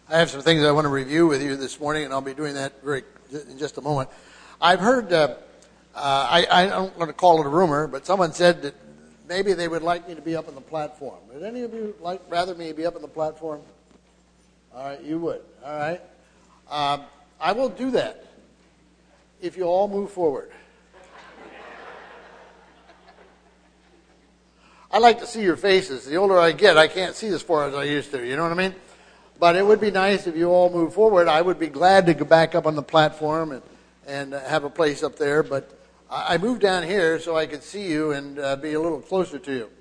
I have some things I want to review with you this morning, and I'll be doing that in just a moment. I've heard, I don't want to call it a rumor, but someone said that maybe they would like me to be up on the platform. Would any of you rather me be up on the platform? All right, you would. All right. I will do that if you all move forward. I like to see your faces. The older I get, I can't see as far as I used to. You know what I mean? But it would be nice if you all move forward. I would be glad to go back up on the platform and have a place up there. But I moved down here so I could see you and be a little closer to you.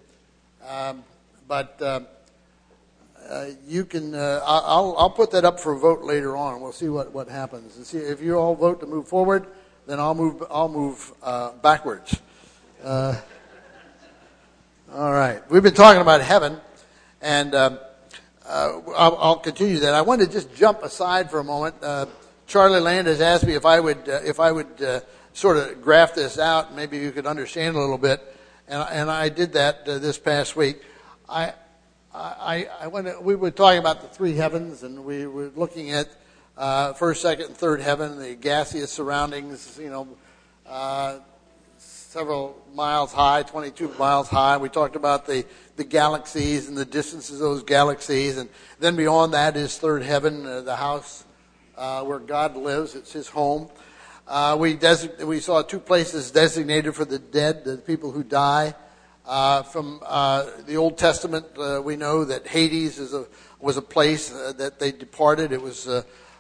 You can. I'll put that up for a vote later on. We'll see what happens. And see if you all vote to move forward, then I'll move backwards. All right. We've been talking about heaven, and I'll continue that. I want to just jump aside for a moment. Charlie Land has asked me if I would sort of graph this out, and maybe you could understand a little bit, and I did that this past week. We were talking about the three heavens, and we were looking at first, second, and third heaven, the gaseous surroundings, several miles high, 22 miles high. We talked about the galaxies and the distances of those galaxies, and then beyond that is third heaven, the house where God lives. It's His home. We saw two places designated for the dead, the people who die. From the Old Testament, we know that Hades was a place that they departed. It was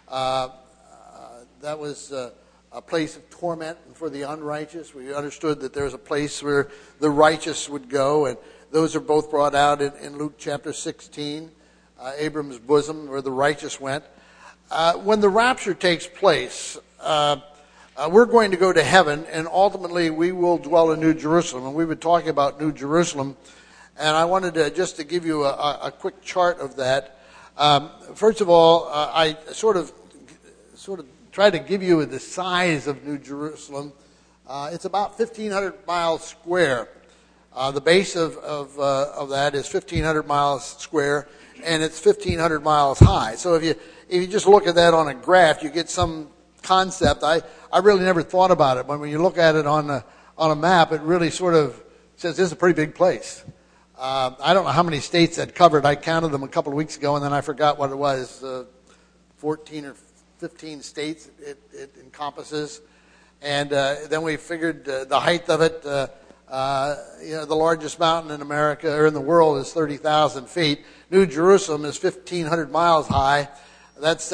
that was a place of torment for the unrighteous. We understood that there's a place where the righteous would go, and those are both brought out in Luke chapter 16, Abram's bosom, where the righteous went. When the rapture takes place, we're going to go to heaven, and ultimately we will dwell in New Jerusalem. And we've been talking about New Jerusalem, and I wanted to give you a quick chart of that. First of all, I sort of try to give you the size of New Jerusalem. It's about 1,500 miles square. The base of that is 1,500 miles square, and it's 1,500 miles high. So if you just look at that on a graph, you get some concept. I really never thought about it, but when you look at it on a map, it really sort of says this is a pretty big place. I don't know how many states that covered. I counted them a couple of weeks ago, and then I forgot what it was. 14 or 15 states it encompasses, and then we figured the height of it. The largest mountain in America or in the world is 30,000 feet. New Jerusalem is 1,500 miles high. That's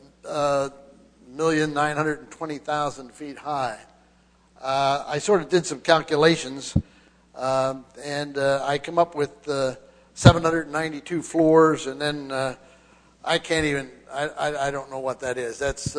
7,920,000 feet high. I sort of did some calculations, and I come up with 792 floors, and then I can't even. I don't know what that is. That's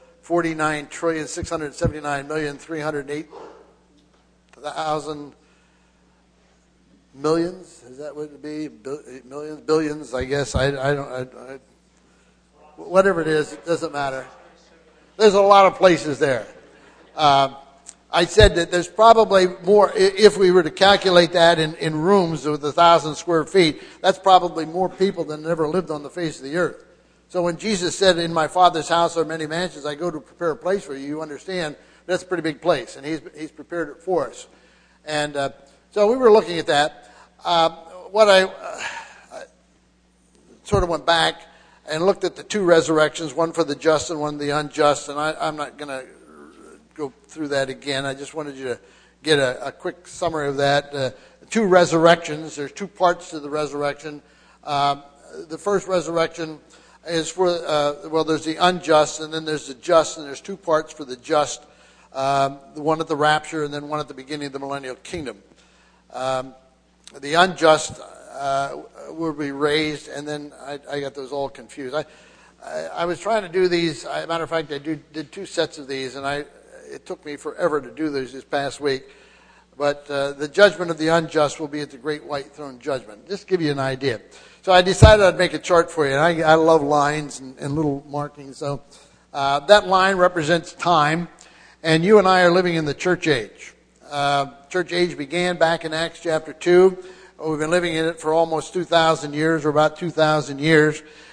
49,679,308,000 millions. Is that what it would be? Millions, billions, I guess. I don't. Whatever it is, it doesn't matter. There's a lot of places there. I said that there's probably more, if we were to calculate that in rooms with 1,000 square feet, that's probably more people than ever lived on the face of the earth. So when Jesus said, in my Father's house are many mansions, I go to prepare a place for you, you understand that's a pretty big place, and He's prepared it for us. And so we were looking at that. I sort of went back and looked at the two resurrections, one for the just and one the unjust, and I'm not going to go through that again. I just wanted you to get a quick summary of that. Two resurrections, there's two parts to the resurrection. The first resurrection is for, there's the unjust, and then there's the just, and there's two parts for the just, the one at the rapture and then one at the beginning of the millennial kingdom. The unjust will be raised, and then I got those all confused. I was trying to do these. As a matter of fact, I did two sets of these, and it took me forever to do these this past week. But the judgment of the unjust will be at the great white throne judgment. Just to give you an idea. So I decided I'd make a chart for you, and I love lines and little markings. So that line represents time, and you and I are living in the church age. Church age began back in Acts chapter 2. We've been living in it for almost 2,000 years, or about 2,000 years.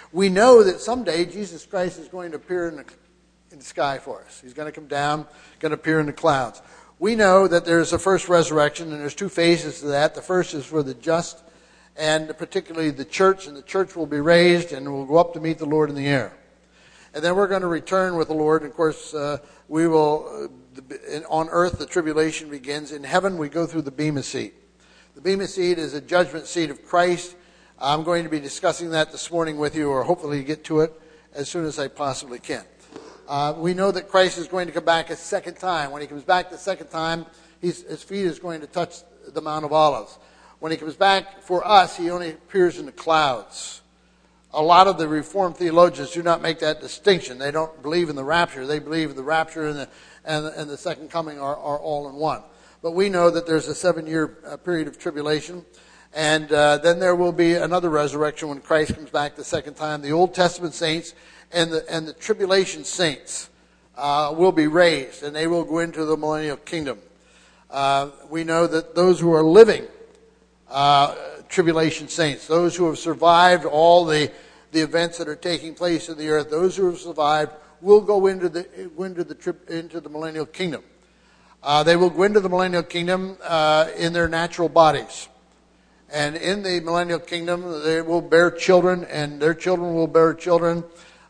We know that someday Jesus Christ is going to appear in the sky for us. He's going to come down, going to appear in the clouds. We know that there's a first resurrection, and there's two phases to that. The first is for the just, and particularly the church, and the church will be raised and will go up to meet the Lord in the air. And then we're going to return with the Lord. And of course, we will, on earth, the tribulation begins. In heaven, we go through the Bema Seat. The Bema Seat is a judgment seat of Christ. I'm going to be discussing that this morning with you, or hopefully get to it as soon as I possibly can. We know that Christ is going to come back a second time. When he comes back the second time, his feet is going to touch the Mount of Olives. When he comes back for us, he only appears in the clouds. A lot of the Reformed theologians do not make that distinction. They don't believe in the rapture. They believe the rapture and the second coming are all in one. But we know that there's a 7-year period of tribulation. And then there will be another resurrection when Christ comes back the second time. The Old Testament saints and the tribulation saints will be raised, and they will go into the millennial kingdom. We know that those who are living tribulation saints, those who have survived all the events that are taking place in the earth, those who have survived will go into the millennial kingdom. They will go into the millennial kingdom in their natural bodies. And in the millennial kingdom, they will bear children, and their children will bear children.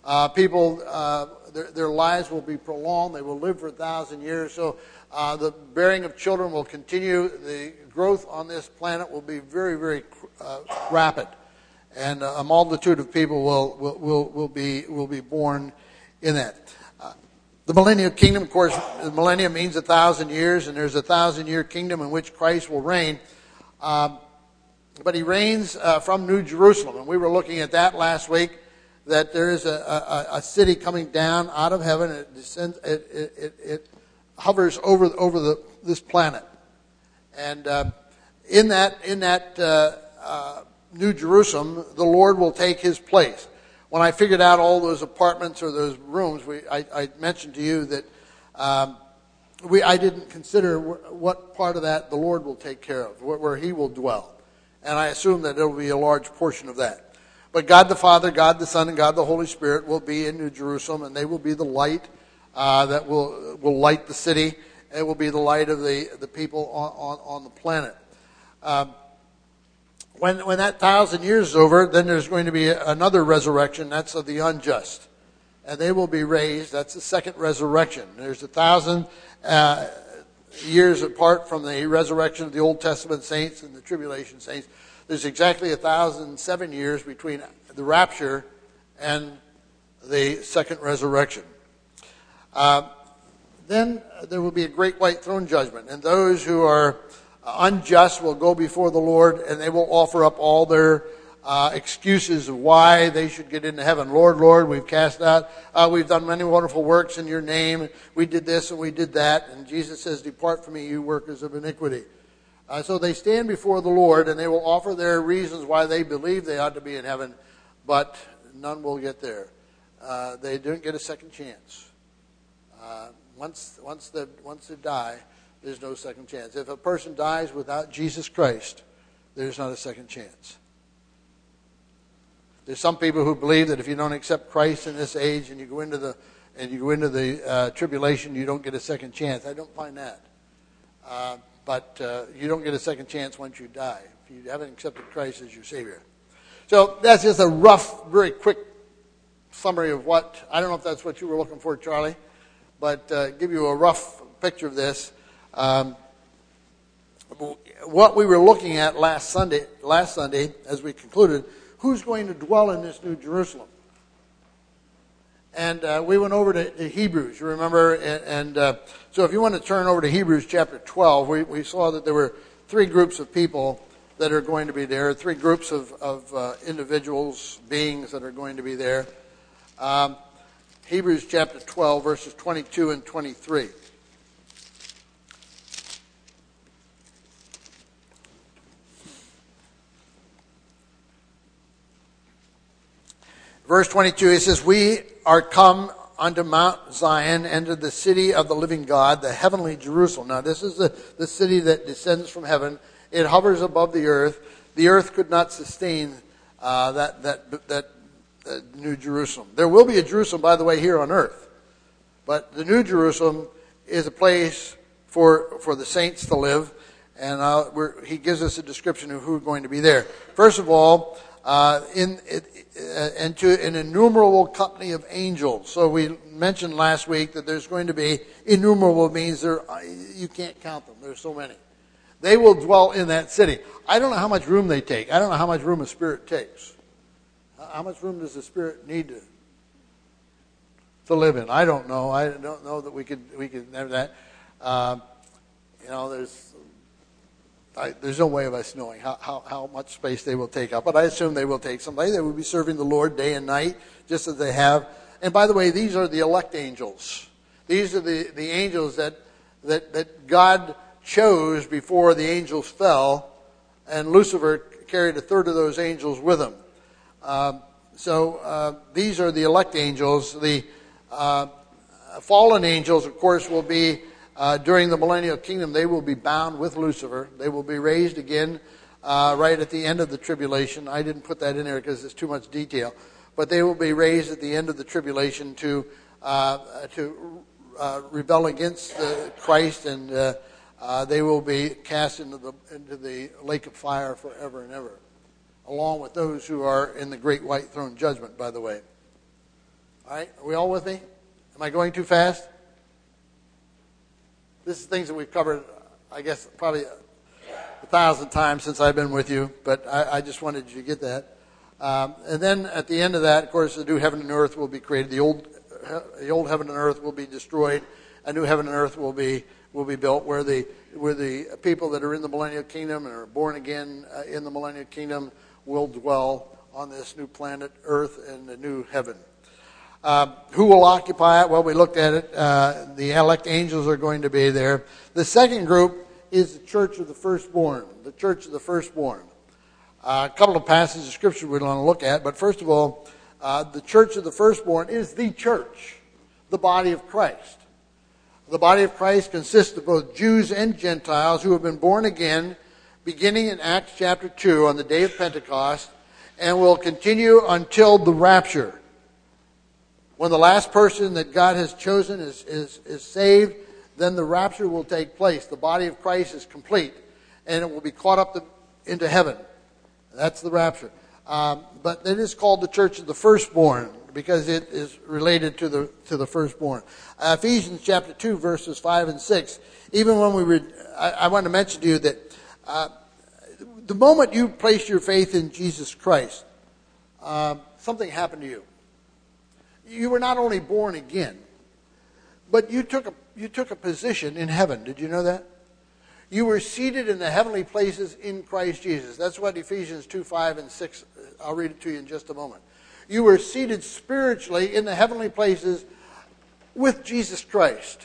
Their lives will be prolonged. They will live for 1,000 years. So the bearing of children will continue. The growth on this planet will be very, very rapid, and a multitude of people will be born in that. The millennial kingdom, of course, the millennium means 1,000 years, and there's a 1,000-year kingdom in which Christ will reign. But he reigns from New Jerusalem, and we were looking at that last week. That there is a city coming down out of heaven. It descends. It hovers over this planet, and in that New Jerusalem, the Lord will take his place. When I figured out all those apartments or those rooms, I mentioned to you that I didn't consider what part of that the Lord will take care of, where he will dwell, and I assume that there will be a large portion of that. But God the Father, God the Son, and God the Holy Spirit will be in New Jerusalem, and they will be the light that will light the city. It will be the light of the people on the planet. When that 1,000 years is over, then there's going to be another resurrection. That's of the unjust, and they will be raised. That's the second resurrection. There's 1,000 years apart from the resurrection of the Old Testament saints and the tribulation saints. There's exactly 1,007 years between the rapture and the second resurrection. Then there will be a great white throne judgment, and those who are unjust will go before the Lord, and they will offer up all their excuses of why they should get into heaven. Lord, Lord, we've cast out, we've done many wonderful works in your name. We did this and we did that. And Jesus says, depart from me, you workers of iniquity. So they stand before the Lord, and they will offer their reasons why they believe they ought to be in heaven, but none will get there. They don't get a second chance. Once they die, there's no second chance. If a person dies without Jesus Christ, there's not a second chance. There's some people who believe that if you don't accept Christ in this age and you go into the tribulation, you don't get a second chance. I don't find that. But you don't get a second chance once you die, if you haven't accepted Christ as your Savior. So that's just a rough, very quick summary of what, I don't know if that's what you were looking for, Charlie, but give you a rough picture of this. What we were looking at last Sunday, as we concluded, who's going to dwell in this New Jerusalem? And we went over to Hebrews, you remember? And so if you want to turn over to Hebrews chapter 12, we saw that there were three groups of people that are going to be there, three groups of individuals, beings that are going to be there. Hebrews chapter 12, verses 22 and 23. Verse 22, it says, we are come unto Mount Zion, and to the city of the living God, the heavenly Jerusalem. Now this is the city that descends from heaven. It hovers above the earth. The earth could not sustain that New Jerusalem. There will be a Jerusalem, by the way, here on earth. But the New Jerusalem is a place for the saints to live. And he gives us a description of who's going to be there. First of all, into an innumerable company of angels. So we mentioned last week that there's going to be innumerable means you can't count them. There's so many. They will dwell in that city. I don't know how much room they take. I don't know how much room a spirit takes. How much room does the spirit need to live in? I don't know. I don't know that we could have that. There's no way of us knowing how much space they will take up, but I assume they will take somebody. They will be serving the Lord day and night, just as they have. And by the way, these are the elect angels. These are the angels that God chose before the angels fell, and Lucifer carried a third of those angels with him. So these are the elect angels. The fallen angels, of course, will be during the millennial kingdom. They will be bound with Lucifer. They will be raised again right at the end of the tribulation. I didn't put that in there because it's too much detail. But they will be raised at the end of the tribulation to rebel against Christ, and they will be cast into the lake of fire forever and ever, along with those who are in the great white throne judgment, by the way. All right, are we all with me? Am I going too fast? This is things that we've covered, I guess, probably 1,000 times since I've been with you, but I just wanted you to get that. And then at the end of that, of course, the new heaven and earth will be created. The old heaven and earth will be destroyed. A new heaven and earth will be built, where the people that are in the millennial kingdom and are born again in the millennial kingdom will dwell on this new planet Earth and the new heaven. Who will occupy it? Well, we looked at it. The elect angels are going to be there. The second group is the church of the firstborn. The church of the firstborn. A couple of passages of scripture we want to look at, but first of all, the church of the firstborn is the church, the body of Christ. The body of Christ consists of both Jews and Gentiles who have been born again, beginning in Acts chapter 2 on the day of Pentecost, and will continue until the rapture. When the last person that God has chosen is saved, then the rapture will take place. The body of Christ is complete, and it will be caught up into heaven. That's the rapture. But it is called the church of the firstborn because it is related to the firstborn. Ephesians chapter 2, verses 5 and 6. Even when we read, I want to mention to you that the moment you place your faith in Jesus Christ, something happened to you. You were not only born again, but you took a position in heaven. Did you know that? You were seated in the heavenly places in Christ Jesus. That's what Ephesians 2, 5, and 6, I'll read it to you in just a moment. You were seated spiritually in the heavenly places with Jesus Christ.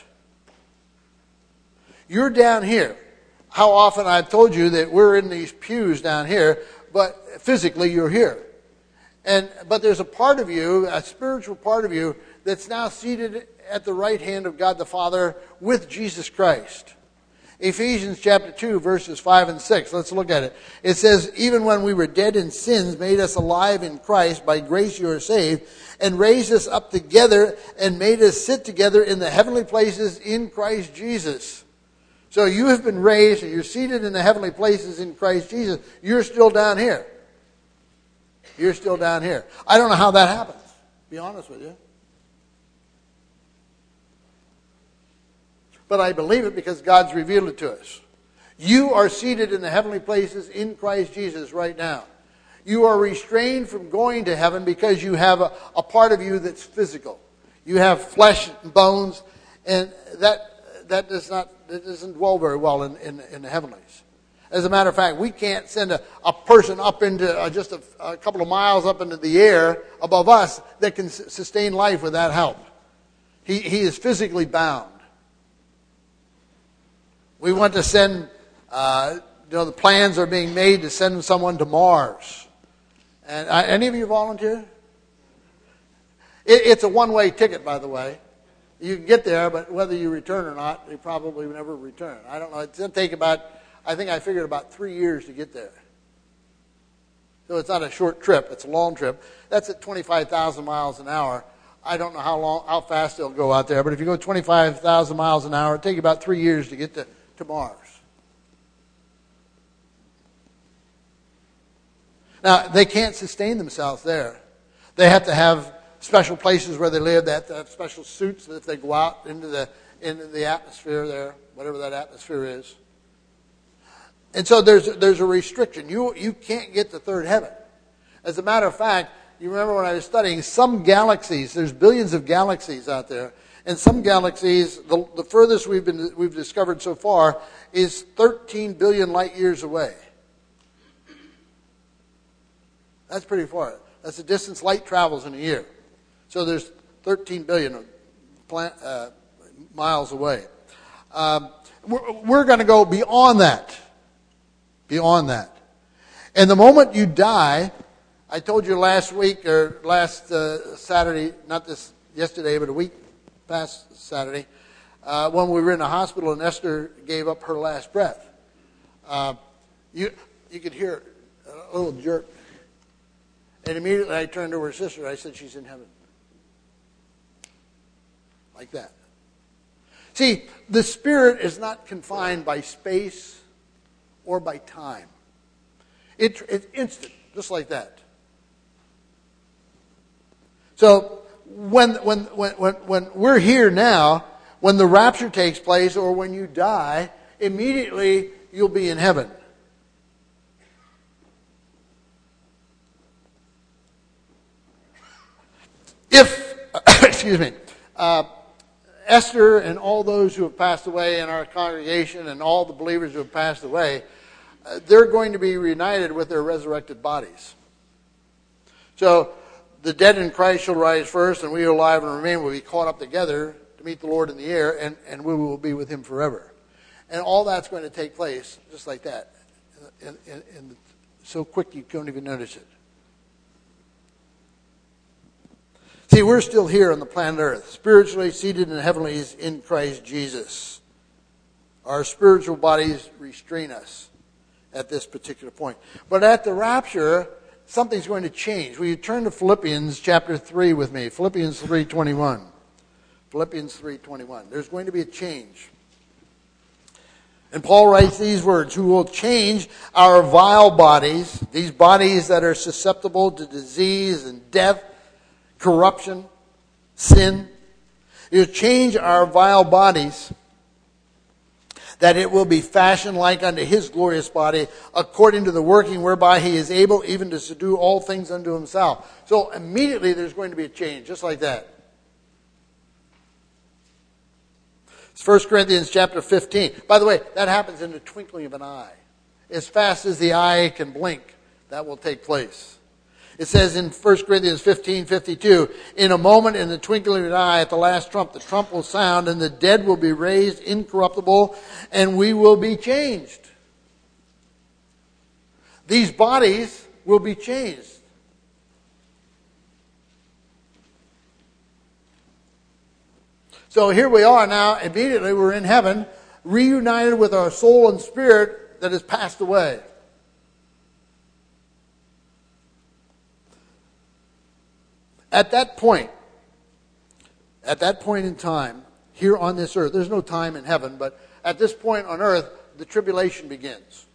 You're down here. How often I've told you that we're in these pews down here, but physically you're here. But there's a part of you, a spiritual part of you, that's now seated at the right hand of God the Father with Jesus Christ. Ephesians chapter 2, verses 5 and 6. Let's look at it. It says, even when we were dead in sins, made us alive in Christ. By grace you are saved. And raised us up together and made us sit together in the heavenly places in Christ Jesus. So you have been raised and you're seated in the heavenly places in Christ Jesus. You're still down here. You're still down here. I don't know how that happens, to be honest with you. But I believe it because God's revealed it to us. You are seated in the heavenly places in Christ Jesus right now. You are restrained from going to heaven because you have a part of you that's physical. You have flesh and bones, and that doesn't dwell very well in the heavenlies. As a matter of fact, we can't send a person up into just a couple of miles up into the air above us that can sustain life without help. He is physically bound. We want to send, the plans are being made to send someone to Mars. And any of you volunteer? It's a one-way ticket, by the way. You can get there, but whether you return or not, you probably will never return. I don't know. It's going to take I think I figured about 3 years to get there. So it's not a short trip, it's a long trip. That's at 25,000 miles an hour. I don't know how fast they'll go out there, but if you go 25,000 miles an hour, it'll take you about 3 years to get to Mars. Now, they can't sustain themselves there. They have to have special places where they live. They have to have special suits that if they go out into the atmosphere there, whatever that atmosphere is. And so there's a restriction. You can't get to third heaven. As a matter of fact, you remember when I was studying, some galaxies, there's billions of galaxies out there, and some galaxies, the furthest we've discovered so far is 13 billion light years away. That's pretty far. That's the distance light travels in a year. So there's 13 billion miles away. We're going to go beyond that. Beyond that. And the moment you die, I told you last week or last Saturday, not this yesterday, but a week past Saturday, when we were in the hospital and Esther gave up her last breath. You could hear a little jerk. And immediately I turned to her sister. I said, she's in heaven. Like that. See, the Spirit is not confined by space or by time. It's instant, just like that. So when we're here now, when the rapture takes place or when you die, immediately you'll be in heaven. If, excuse me, Esther and all those who have passed away in our congregation and all the believers who have passed away, they're going to be reunited with their resurrected bodies. So the dead in Christ shall rise first, and we who are alive and remain will be caught up together to meet the Lord in the air, and we will be with him forever. And all that's going to take place just like that. So quick you don't even notice it. See, we're still here on the planet Earth, spiritually seated in the heavenlies in Christ Jesus. Our spiritual bodies restrain us at this particular point. But at the rapture, something's going to change. Will you turn to Philippians chapter 3 with me? Philippians 3:21. Philippians 3:21. There's going to be a change. And Paul writes these words, who will change our vile bodies, these bodies that are susceptible to disease and death, corruption, sin. He'll change our vile bodies that it will be fashioned like unto his glorious body, according to the working whereby he is able even to subdue all things unto himself. So immediately there's going to be a change, just like that. It's 1 Corinthians chapter 15. By the way, that happens in the twinkling of an eye. As fast as the eye can blink, that will take place. It says in 1 Corinthians 15:52, in a moment, in the twinkling of an eye, at the last trump, the trump will sound, and the dead will be raised incorruptible, and we will be changed. These bodies will be changed. So here we are now, immediately we're in heaven, reunited with our soul and spirit that has passed away. At that point in time, here on this earth, there's no time in heaven, but at this point on earth, the tribulation begins.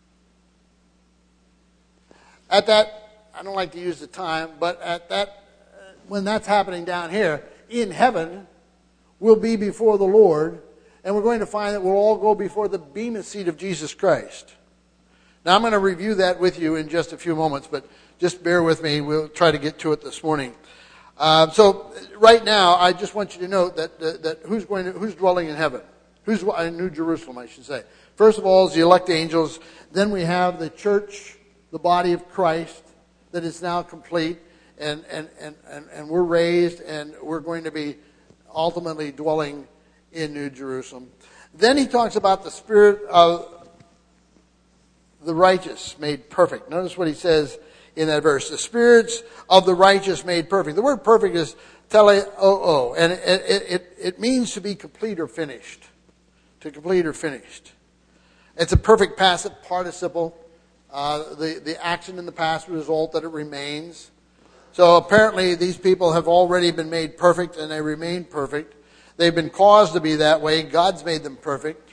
At that, I don't like to use the time, but at that, when that's happening down here, in heaven, we'll be before the Lord, and we're going to find that we'll all go before the bema seat of Jesus Christ. Now, I'm going to review that with you in just a few moments, but just bear with me. We'll try to get to it this morning. So right now, I just want you to note that who's dwelling in heaven? Who's in New Jerusalem, I should say. First of all is the elect angels. Then we have the church, the body of Christ, that is now complete, and we're raised, and we're going to be ultimately dwelling in New Jerusalem. Then he talks about the spirit of the righteous made perfect. Notice what he says in that verse. The spirits of the righteous made perfect. The word perfect is teleoo, and it means to be complete or finished. To complete or finished. It's a perfect passive participle. The action in the past result that it remains. So apparently these people have already been made perfect and they remain perfect. They've been caused to be that way. God's made them perfect.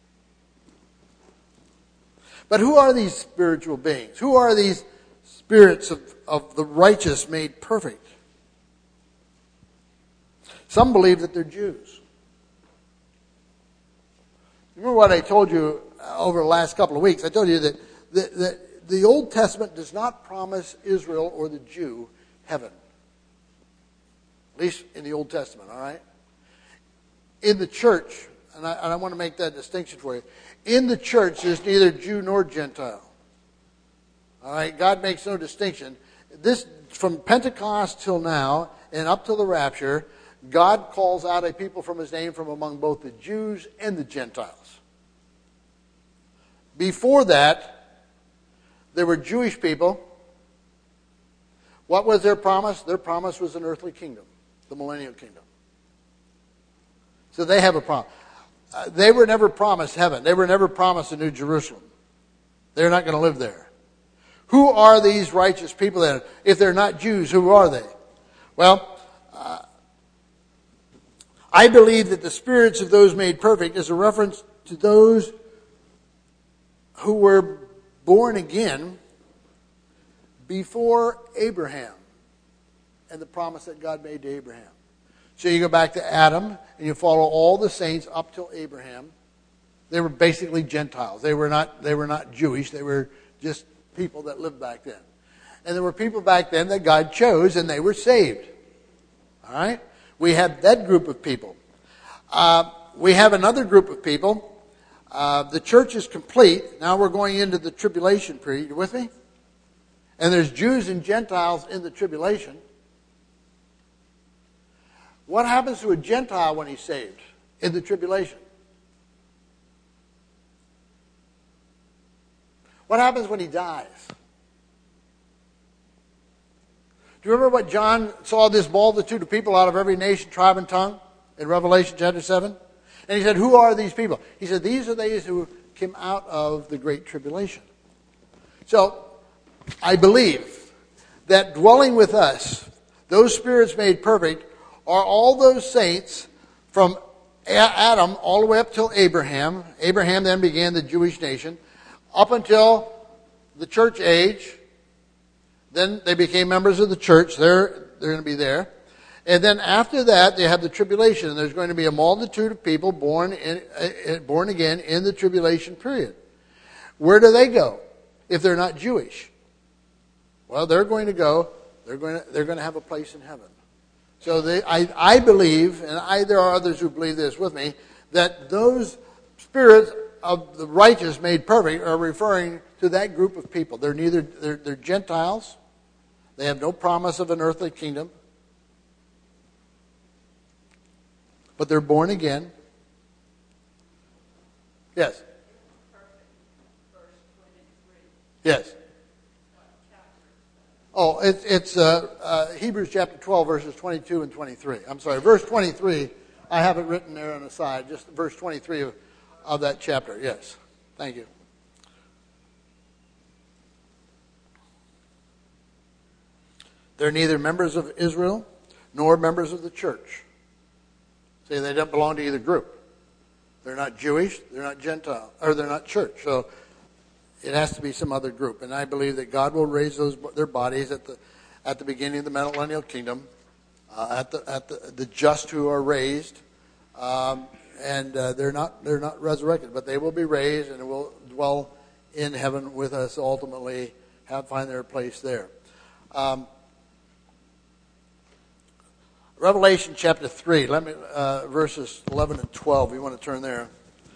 But who are these spiritual beings? Who are these spirits of the righteous made perfect? Some believe that they're Jews. Remember what I told you over the last couple of weeks? I told you that the Old Testament does not promise Israel or the Jew heaven. At least in the Old Testament, all right? In the church, and I want to make that distinction for you, in the church there's neither Jew nor Gentile. All right? God makes no distinction. This, from Pentecost till now and up to the rapture, God calls out a people from his name from among both the Jews and the Gentiles. Before that, there were Jewish people. What was their promise? Their promise was an earthly kingdom, the millennial kingdom. So they have a promise. They were never promised heaven. They were never promised a New Jerusalem. They're not going to live there. Who are these righteous people then? If they're not Jews, who are they? Well, I believe that the spirits of those made perfect is a reference to those who were born again before Abraham and the promise that God made to Abraham. So you go back to Adam and you follow all the saints up till Abraham. They were basically Gentiles. They were not Jewish. They were just people that lived back then. And there were people back then that God chose and they were saved. All right? We have that group of people. We have another group of people. The church is complete. Now we're going into the tribulation period. You with me? And there's Jews and Gentiles in the tribulation. What happens to a Gentile when he's saved in the tribulation? What happens when he dies? Do you remember what John saw this multitude of people out of every nation, tribe, and tongue in Revelation chapter 7? And he said, who are these people? He said, these are those who came out of the great tribulation. So, I believe that dwelling with us, those spirits made perfect, are all those saints from Adam all the way up till Abraham. Abraham then began the Jewish nation. Up until the church age. Then they became members of the church. They're going to be there. And then after that, they have the tribulation. And there's going to be a multitude of people born again in the tribulation period. Where do they go if they're not Jewish? Well, they're going to go. They're going to have a place in heaven. So I believe, and there are others who believe this with me, that those spirits of the righteous made perfect are referring to that group of people. They're Gentiles. They have no promise of an earthly kingdom. But they're born again. Yes. Yes. Oh, it's Hebrews chapter 12, verses 22 and 23. I'm sorry, verse 23. I have it written there on the side. Just verse 23 of that chapter. Yes. Thank you. They're neither members of Israel nor members of the church. See, they don't belong to either group. They're not Jewish, they're not Gentile, or they're not church. So it has to be some other group. And I believe that God will raise their bodies at the beginning of the millennial kingdom, at the just who are raised, and they're not resurrected, but they will be raised and will dwell in heaven with us ultimately, find their place there. Revelation chapter 3, verses 11 and 12. We want to turn there.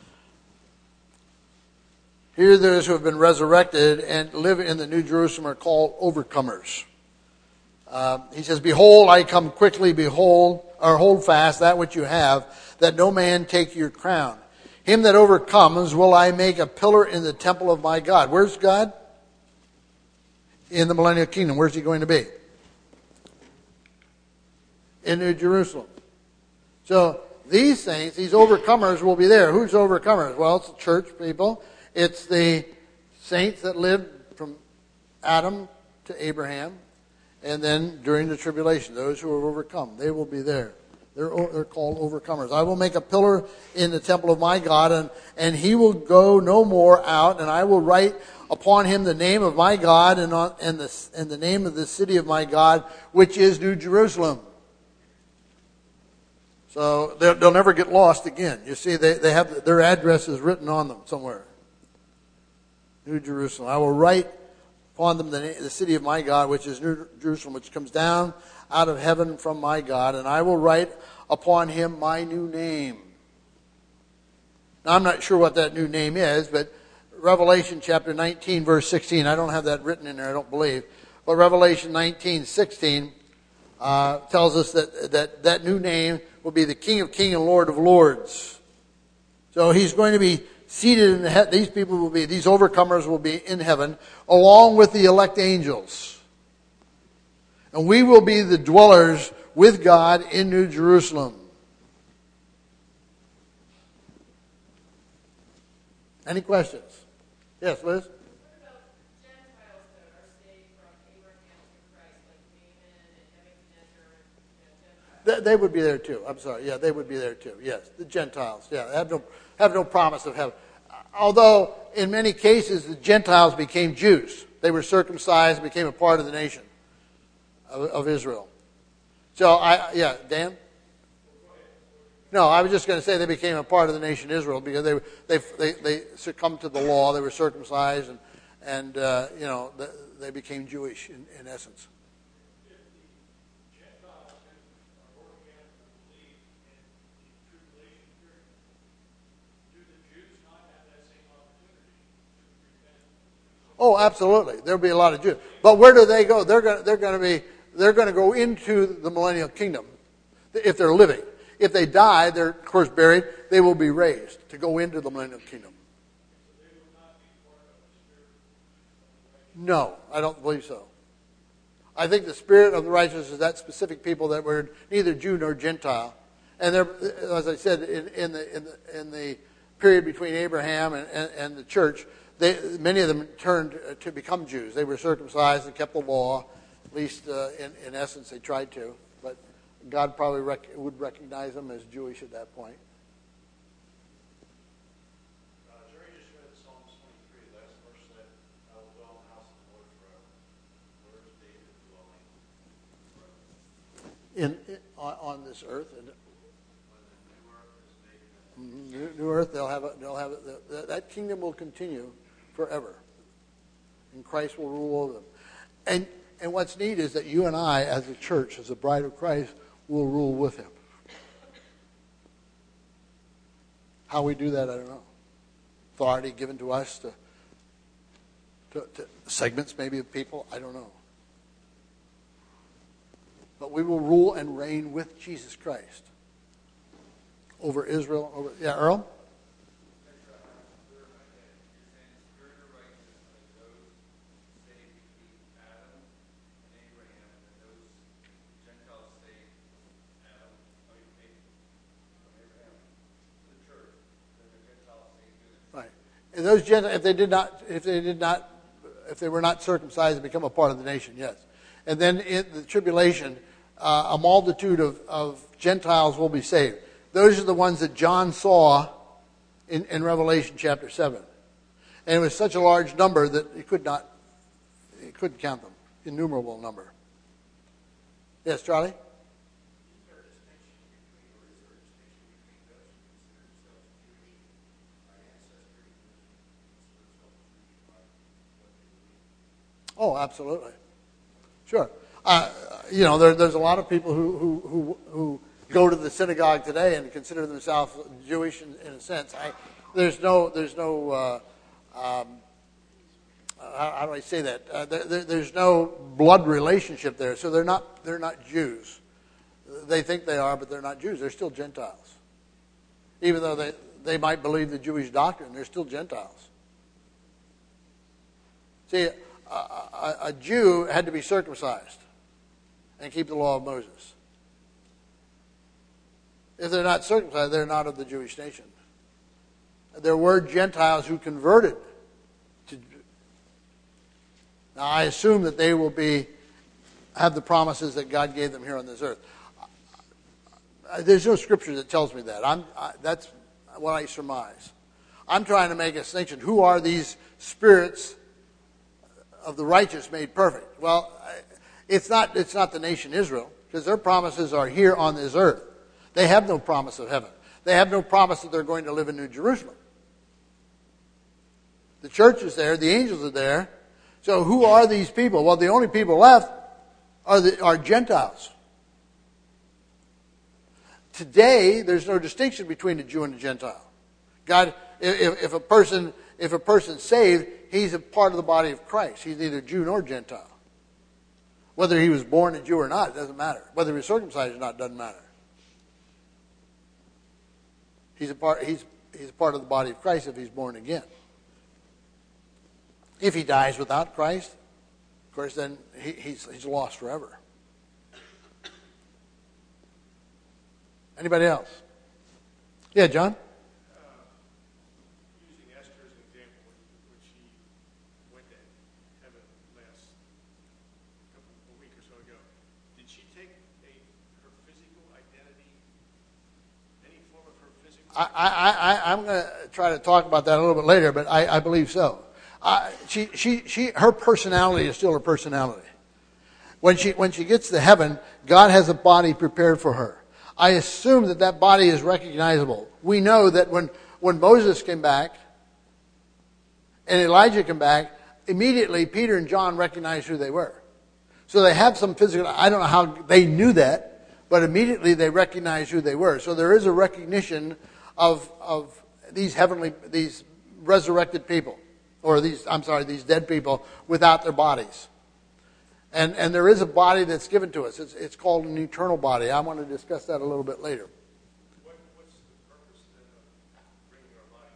Here those who have been resurrected and live in the New Jerusalem are called overcomers. He says, behold, I come quickly, hold fast that which you have, that no man take your crown. Him that overcomes will I make a pillar in the temple of my God. Where's God? In the millennial kingdom. Where's he going to be? In New Jerusalem. So these saints, these overcomers will be there. Who's overcomers? Well, it's the church people. It's the saints that lived Adam to Abraham, and then during the tribulation, those who have overcome, they will be there. They're called overcomers. I will make a pillar in the temple of my God, and he will go no more out, and I will write upon him the name of my God and the name of the city of my God, which is New Jerusalem. So they'll never get lost again. You see, they have their addresses written on them somewhere. New Jerusalem. I will write upon them the city of my God, which is New Jerusalem, which comes down out of heaven from my God, and I will write upon him my new name. Now, I'm not sure what that new name is, but Revelation chapter 19, verse 16, I don't have that written in there, I don't believe, but Revelation 19, 16 tells us that new name will be the King of Kings and Lord of Lords. So he's going to be seated in the heaven. These overcomers will be in heaven, along with the elect angels. And we will be the dwellers with God in New Jerusalem. Any questions? Yes, Liz? What about Gentiles that are saved from Abraham to Christ, like Naaman and Nebuchadnezzar and Gentiles? They would be there too. I'm sorry. Yeah, they would be there too. Yes, the Gentiles. Yeah, have no promise of heaven. Although in many cases the Gentiles became Jews. They were circumcised, became a part of the nation of Israel. So Dan? No, I was just going to say they became a part of the nation Israel because they succumbed to the law. They were circumcised, and they became Jewish in essence. If the Gentiles are organically believed in the tribulation period, do the Jews not have that same opportunity to repent? Oh, absolutely. There'll be a lot of Jews, but where do they go? They're going to go into the millennial kingdom if they're living. If they die, they're, of course, buried. They will be raised to go into the millennial kingdom. So they will not be part of the spirit of the righteous? No, I don't believe so. I think the spirit of the righteous is that specific people that were neither Jew nor Gentile. And they're, as I said, in the period between Abraham and the church, many of them turned to become Jews. They were circumcised and kept the law. At least in essence, they tried to. But God probably would recognize them as Jewish at that point. Jerry just read Psalms 23. The last verse said, I will dwell in the house of the Lord forever. Where is David dwelling forever? On this earth. When the new earth is made. New earth, they'll have that kingdom will continue forever. And Christ will rule over them. And what's neat is that you and I, as a church, as a bride of Christ, will rule with him. How we do that, I don't know. Authority given to us to segments maybe of people, I don't know. But we will rule and reign with Jesus Christ over Israel. Earl? And those Gentiles, if they were not circumcised and become a part of the nation, yes. And then in the tribulation, a multitude of Gentiles will be saved. Those are the ones that John saw in Revelation chapter 7. And it was such a large number that he couldn't count them. Innumerable number. Yes, Charlie? Oh, absolutely. Sure. There's a lot of people who go to the synagogue today and consider themselves Jewish in a sense. There's no how do I say that? There's no blood relationship there, so they're not Jews. They think they are, but they're not Jews. They're still Gentiles. Even though they might believe the Jewish doctrine, they're still Gentiles. See, a Jew had to be circumcised and keep the law of Moses. If they're not circumcised, they're not of the Jewish nation. There were Gentiles who converted Now, I assume that they will have the promises that God gave them here on this earth. There's no scripture that tells me that. That's what I surmise. I'm trying to make a distinction. Who are these spirits of the righteous made perfect? Well, it's not the nation Israel, because their promises are here on this earth. They have no promise of heaven. They have no promise that they're going to live in New Jerusalem. The church is there. The angels are there. So who are these people? Well, the only people left are Gentiles. Today, there's no distinction between a Jew and a Gentile. God, if a person's saved, he's a part of the body of Christ. He's neither Jew nor Gentile. Whether he was born a Jew or not, it doesn't matter. Whether he was circumcised or not, doesn't matter. He's a part of the body of Christ if he's born again. If he dies without Christ, of course, then he's lost forever. Anybody else? Yeah, John? Using Esther as an example, when she went to heaven a week or so ago, did she take her physical identity, any form of her physical identity? I'm going to try to talk about that a little bit later, but I believe so. Her personality is still her personality. When she gets to heaven, God has a body prepared for her. I assume that body is recognizable. We know that when Moses came back and Elijah came back, immediately Peter and John recognized who they were. So they have some physical, I don't know how they knew that, but immediately they recognized who they were. So there is a recognition of these resurrected people, or these dead people without their bodies. And there is a body that's given to us. It's called an eternal body. I want to discuss that a little bit later. What's the purpose then of bringing our body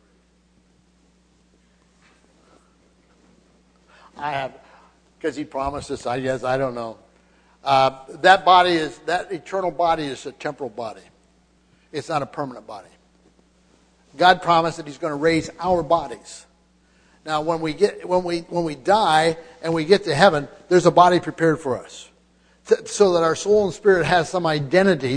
down? I have, because he promised us. I don't know. That eternal body is a temporal body. It's not a permanent body. God promised that He's going to raise our bodies. Now, when we die and we get to heaven, there's a body prepared for us, so that our soul and spirit has some identity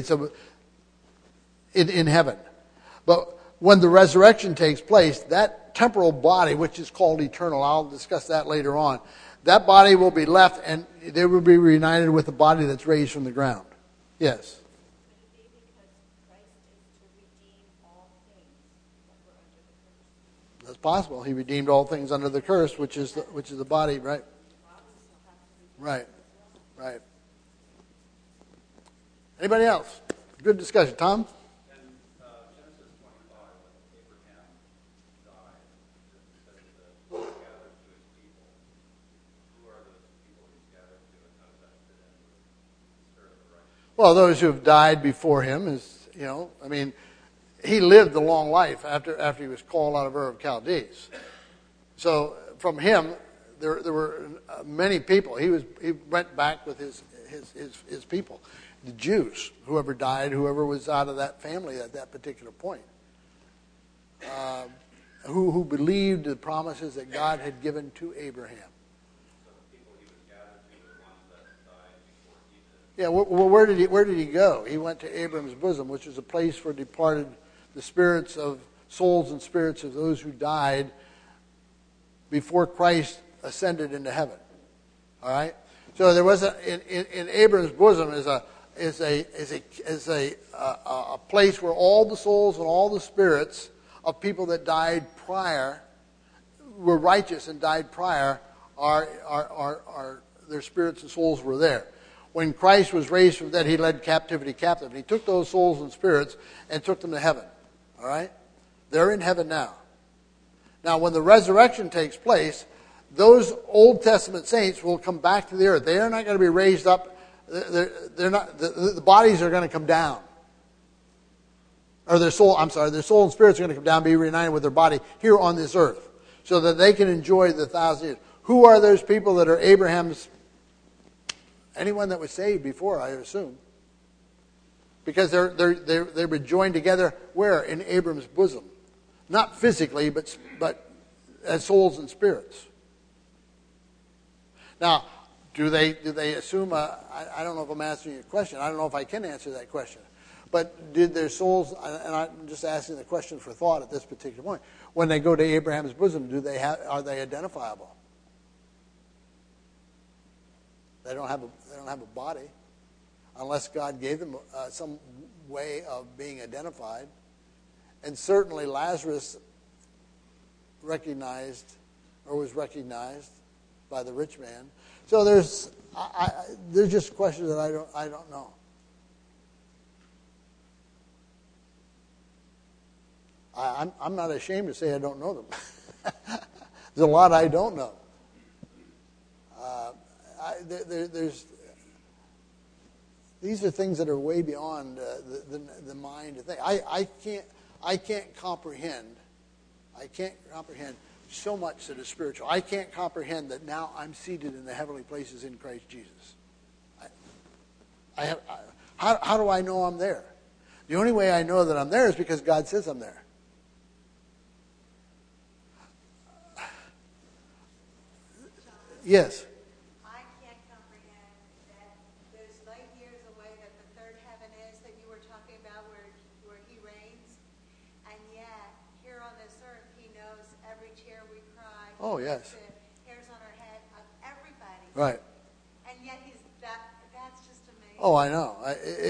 in heaven. But when the resurrection takes place, that temporal body, which is called eternal, I'll discuss that later on, that body will be left and they will be reunited with the body that's raised from the ground. Yes? That's possible. He redeemed all things under the curse, which is the body, right? Right. Anybody else? Good discussion. Tom? In Genesis 25, when Abraham died, it says that he gathered to his people. Who are those people he's gathered to, and how does that fit in with the spirit of the righteous? Well, those who have died before him he lived a long life after he was called out of Ur of Chaldees. So from him, there were many people. He went back with his people, the Jews, whoever died, whoever was out of that family at that particular point, who believed the promises that God had given to Abraham. So the people he was gathered to were the ones that died before he did. Yeah, well, where did he go? He went to Abram's bosom, which is a place for departed, the spirits of souls and spirits of those who died before Christ ascended into heaven. All right. So there was in Abram's bosom is a place where all the souls and all the spirits of people that died prior were righteous and died prior are their spirits and souls were there. When Christ was raised from the dead, He led captivity captive. He took those souls and spirits and took them to heaven. All right? They're in heaven now. Now, when the resurrection takes place, those Old Testament saints will come back to the earth. They are not going to be raised up. They're not. The bodies are going to come down. Or their soul and spirits are going to come down, be reunited with their body here on this earth, so that they can enjoy the 1,000 years. Who are those people that are Abraham's? Anyone that was saved before, I assume. Because they were joined together where? In Abram's bosom. Not physically, but as souls and spirits. Now, do they assume I don't know if I'm answering your question. I don't know if I can answer that question. But did their souls, and I'm just asking the question for thought at this particular point, when they go to Abraham's bosom, are they identifiable? They don't have a body, unless God gave them some way of being identified. And certainly Lazarus was recognized by the rich man. So there's just questions that I don't know. I'm not ashamed to say I don't know them. There's a lot I don't know. These are things that are way beyond the mind to think. I can't comprehend. I can't comprehend so much that is spiritual. I can't comprehend that now I'm seated in the heavenly places in Christ Jesus. How do I know I'm there? The only way I know that I'm there is because God says I'm there. Yes. I can't comprehend that there's light years away that the third heaven is that you were talking about where he reigns. And yet, here on this earth, he knows every tear we cry. Oh, yes. The hairs on our head of everybody. Right. And yet that's just amazing. Oh, I know.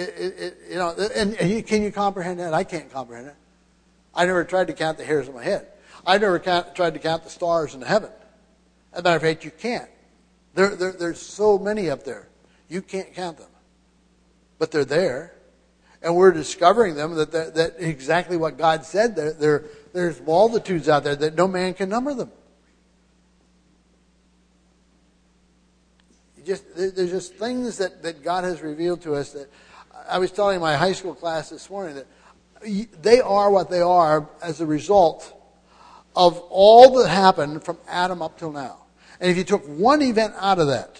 Can you comprehend that? I can't comprehend it. I never tried to count the hairs on my head. I never tried to count the stars in heaven. As a matter of fact, you can't. There's so many up there. You can't count them. But they're there. And we're discovering them that exactly what God said. There's multitudes out there that no man can number them. There's just things that God has revealed to us that I was telling my high school class this morning that they are what they are as a result of all that happened from Adam up till now. And if you took one event out of that,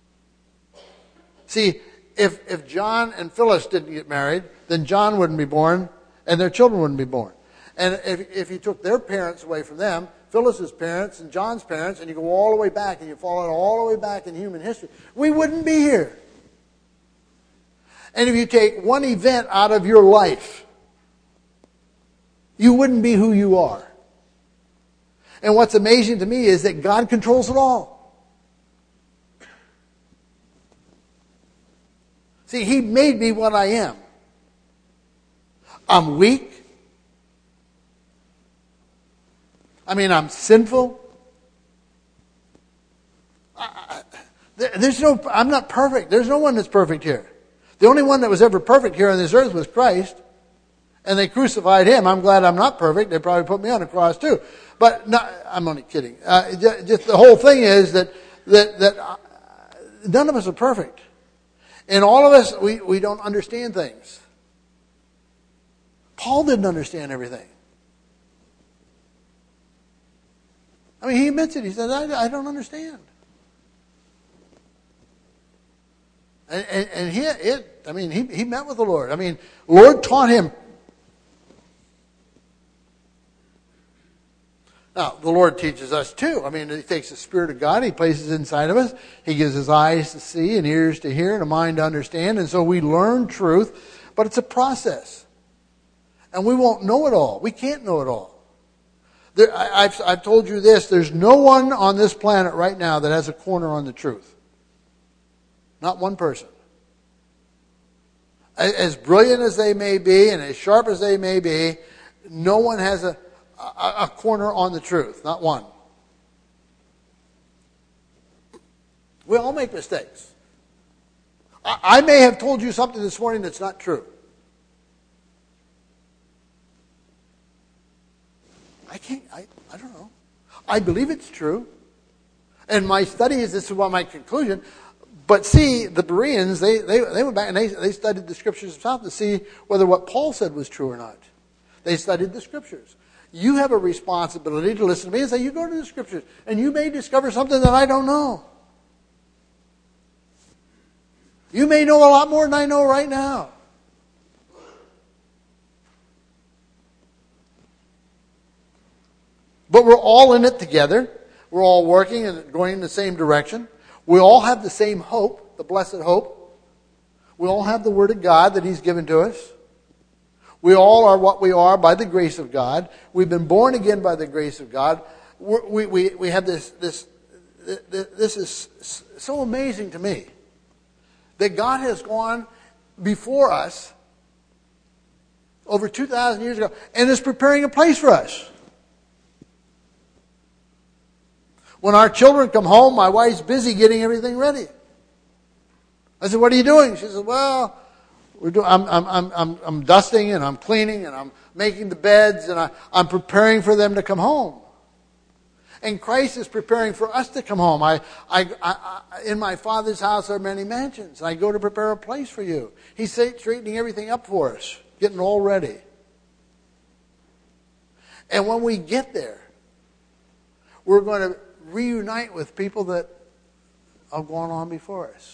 see, if John and Phyllis didn't get married, then John wouldn't be born and their children wouldn't be born. And if you took their parents away from them, Phyllis's parents and John's parents, and you go all the way back and you follow it all the way back in human history, we wouldn't be here. And if you take one event out of your life, you wouldn't be who you are. And what's amazing to me is that God controls it all. See, He made me what I am. I'm weak. I'm sinful. I'm not perfect. There's no one that's perfect here. The only one that was ever perfect here on this earth was Christ. And they crucified Him. I'm glad I'm not perfect. They probably put me on a cross too. But I'm only kidding. Just the whole thing is that none of us are perfect. And all of us, we don't understand things. Paul didn't understand everything. He admits it. He says, I don't understand. And he met with the Lord. The Lord taught him. Now, the Lord teaches us too. He takes the Spirit of God, He places inside of us. He gives us eyes to see and ears to hear and a mind to understand. And so we learn truth, but it's a process. And we won't know it all. We can't know it all. I've told you this, there's no one on this planet right now that has a corner on the truth. Not one person. As brilliant as they may be and as sharp as they may be, no one has a corner on the truth. Not one. We all make mistakes. I may have told you something this morning that's not true. I don't know. I believe it's true. And my studies, this is what my conclusion. But see, the Bereans, they went back and they studied the Scriptures themselves to see whether what Paul said was true or not. They studied the Scriptures. You have a responsibility to listen to me and say, you go to the Scriptures, and you may discover something that I don't know. You may know a lot more than I know right now. But we're all in it together. We're all working and going in the same direction. We all have the same hope, the blessed hope. We all have the Word of God that He's given to us. We all are what we are by the grace of God. We've been born again by the grace of God. We have this is so amazing to me that God has gone before us over 2,000 years ago and is preparing a place for us. When our children come home, my wife's busy getting everything ready. I said, "What are you doing?" She said, "Well, I'm dusting and I'm cleaning and I'm making the beds and I'm preparing for them to come home." And Christ is preparing for us to come home. In my Father's house are many mansions. I go to prepare a place for you. He's straightening everything up for us, getting it all ready. And when we get there, we're going to reunite with people that have gone on before us.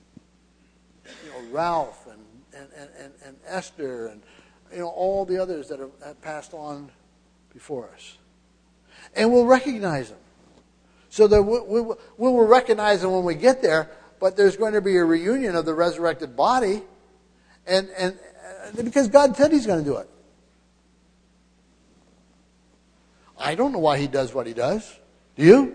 Ralph and Esther and all the others that have passed on before us. And we'll recognize them. So that we will recognize them when we get there, but there's going to be a reunion of the resurrected body, and because God said He's going to do it. I don't know why He does what He does. Do you?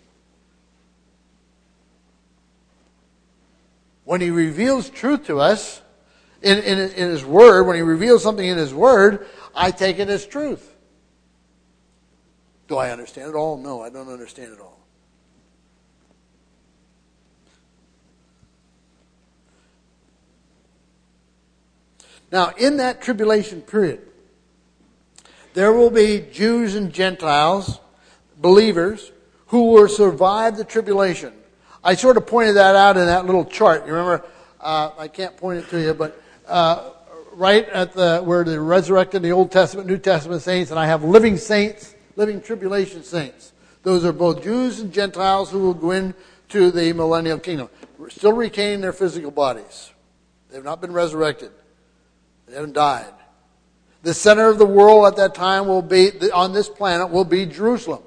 When He reveals truth to us in His Word, when He reveals something in His Word, I take it as truth. Do I understand it all? No, I don't understand it all. Now, in that tribulation period, there will be Jews and Gentiles, believers, who will survive the tribulation. I sort of pointed that out in that little chart. You remember, I can't point it to you, but right at where the resurrected, the Old Testament, New Testament saints, and I have living saints, living tribulation saints. Those are both Jews and Gentiles who will go into the millennial kingdom, still retaining their physical bodies. They've not been resurrected. They haven't died. The center of the world at that time will be, on this planet, will be Jerusalem.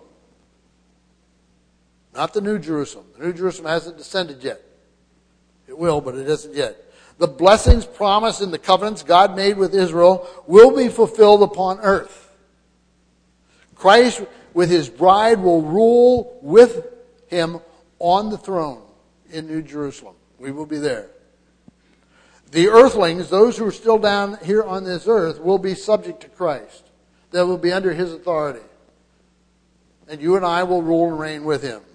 Not the New Jerusalem. The New Jerusalem hasn't descended yet. It will, but it isn't yet. The blessings promised in the covenants God made with Israel will be fulfilled upon earth. Christ with His bride will rule with Him on the throne in New Jerusalem. We will be there. The earthlings, those who are still down here on this earth, will be subject to Christ. They will be under His authority. And you and I will rule and reign with Him.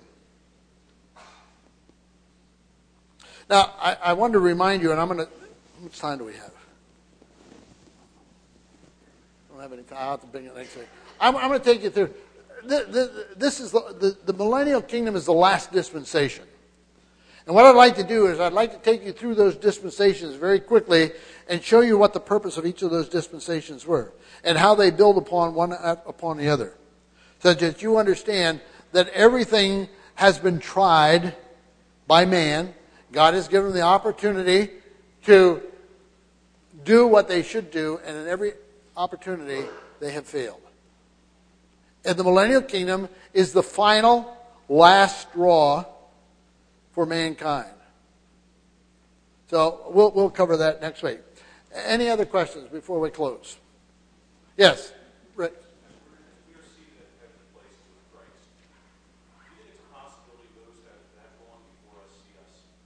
Now, I want to remind you, and I'm going to... How much time do we have? I don't have any time. I'll have to bring it next week. I'm going to take you through. This is the millennial kingdom is the last dispensation. And what I'd like to do is I'd like to take you through those dispensations very quickly and show you what the purpose of each of those dispensations were and how they build upon one upon the other. So that you understand that everything has been tried by man. God has given them the opportunity to do what they should do, and in every opportunity they have failed. And the millennial kingdom is the final, last straw for mankind. So we'll cover that next week. Any other questions before we close? Yes, Rick. We are seated at heavenly places with Christ. Do you think it's a possibility those that have gone before us see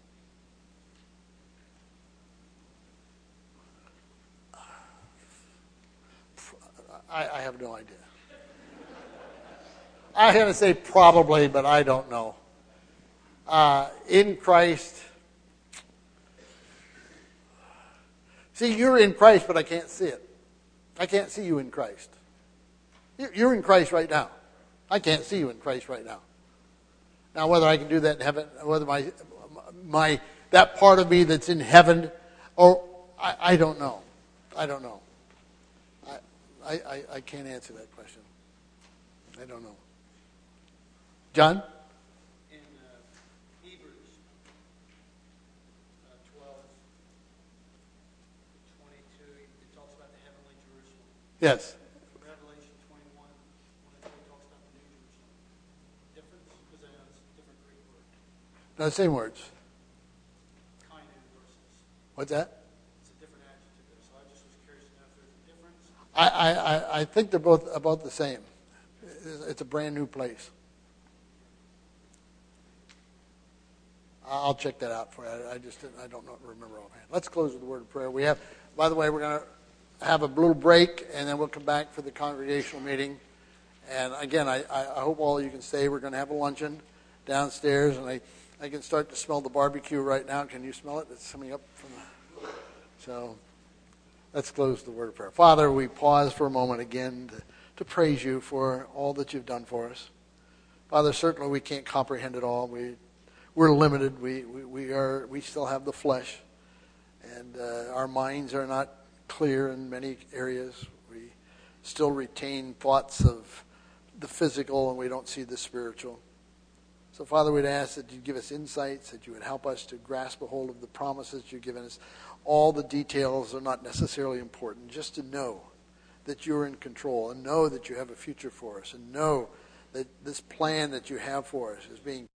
us? I have no idea. I'm going to say probably, but I don't know. In Christ. See, you're in Christ, but I can't see it. I can't see you in Christ. You're in Christ right now. I can't see you in Christ right now. Now, whether I can do that in heaven, whether my that part of me that's in heaven, or I don't know. I don't know. I can't answer that question. I don't know. John? In Hebrews 12, 22, it talks about the heavenly Jerusalem. Yes. Revelation 21, when it talks about the New Jerusalem. Difference? Because I know it's a different Greek word. No, same words. Kind versus. What's that? It's a different adjective there, so I just was curious to know if there's a difference. I think they're both about the same. It's a brand new place. I'll check that out for you. I don't remember offhand. Let's close with a word of prayer. By the way, we're going to have a little break, and then we'll come back for the congregational meeting. And again, I hope all of you can stay. We're going to have a luncheon downstairs, and I can start to smell the barbecue right now. Can you smell it? It's coming up from the... So let's close the word of prayer. Father, we pause for a moment again to praise you for all that you've done for us. Father, certainly we can't comprehend it all. We're limited. We still have the flesh, and our minds are not clear in many areas. We still retain thoughts of the physical, and we don't see the spiritual. So, Father, we'd ask that you'd give us insights, that you would help us to grasp a hold of the promises you've given us. All the details are not necessarily important, just to know that you're in control, and know that you have a future for us, and know that this plan that you have for us is being